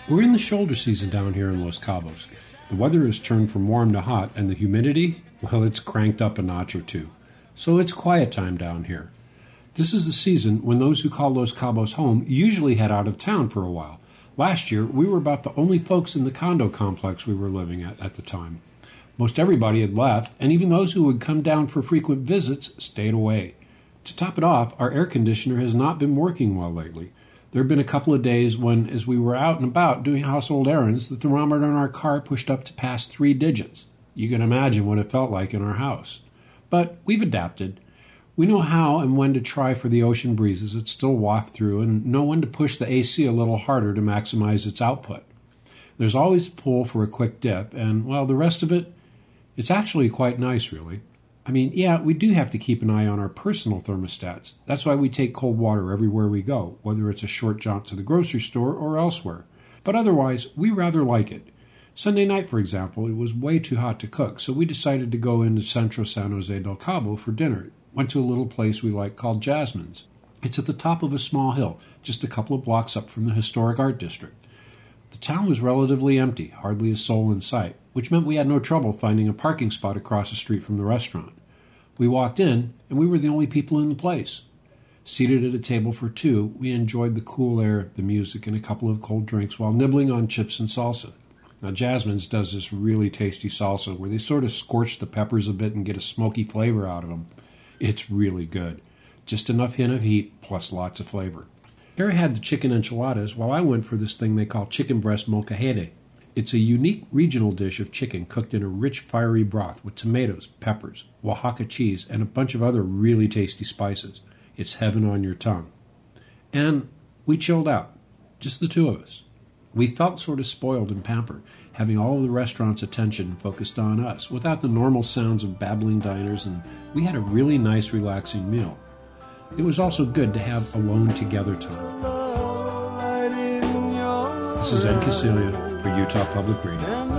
We're in the shoulder season down here in Los Cabos. The weather has turned from warm to hot, and the humidity, well, it's cranked up a notch or two. So it's quiet time down here. This is the season when those who call Los Cabos home usually head out of town for a while. Last year, we were about the only folks in the condo complex we were living at the time. Most everybody had left, and even those who would come down for frequent visits stayed away. To top it off, our air conditioner has not been working well lately. There have been a couple of days when, as we were out and about doing household errands, the thermometer in our car pushed up to past 3 digits. You can imagine what it felt like in our house. But we've adapted. We know how and when to try for the ocean breezes that still waft through, and know when to push the AC a little harder to maximize its output. There's always a pull for a quick dip, and, well, the rest of it, it's actually quite nice, really. I mean, yeah, we do have to keep an eye on our personal thermostats. That's why we take cold water everywhere we go, whether it's a short jaunt to the grocery store or elsewhere. But otherwise, we rather like it. Sunday night, for example, it was way too hot to cook, so we decided to go into Centro San Jose del Cabo for dinner. Went to a little place we like called Jasmine's. It's at the top of a small hill, just a couple of blocks up from the historic art district. The town was relatively empty, hardly a soul in sight, which meant we had no trouble finding a parking spot across the street from the restaurant. We walked in, and we were the only people in the place. Seated at a table for 2, we enjoyed the cool air, the music, and a couple of cold drinks while nibbling on chips and salsa. Now, Jasmine's does this really tasty salsa where they sort of scorch the peppers a bit and get a smoky flavor out of them. It's really good. Just enough hint of heat, plus lots of flavor. Harry had the chicken enchiladas, while I went for this thing they call chicken breast molcajete. It's a unique regional dish of chicken cooked in a rich, fiery broth with tomatoes, peppers, Oaxaca cheese, and a bunch of other really tasty spices. It's heaven on your tongue. And we chilled out, just the 2 of us. We felt sort of spoiled and pampered, having all of the restaurant's attention focused on us, without the normal sounds of babbling diners, and we had a really nice, relaxing meal. It was also good to have alone together time. This is Ed Casilia for Utah Public Radio.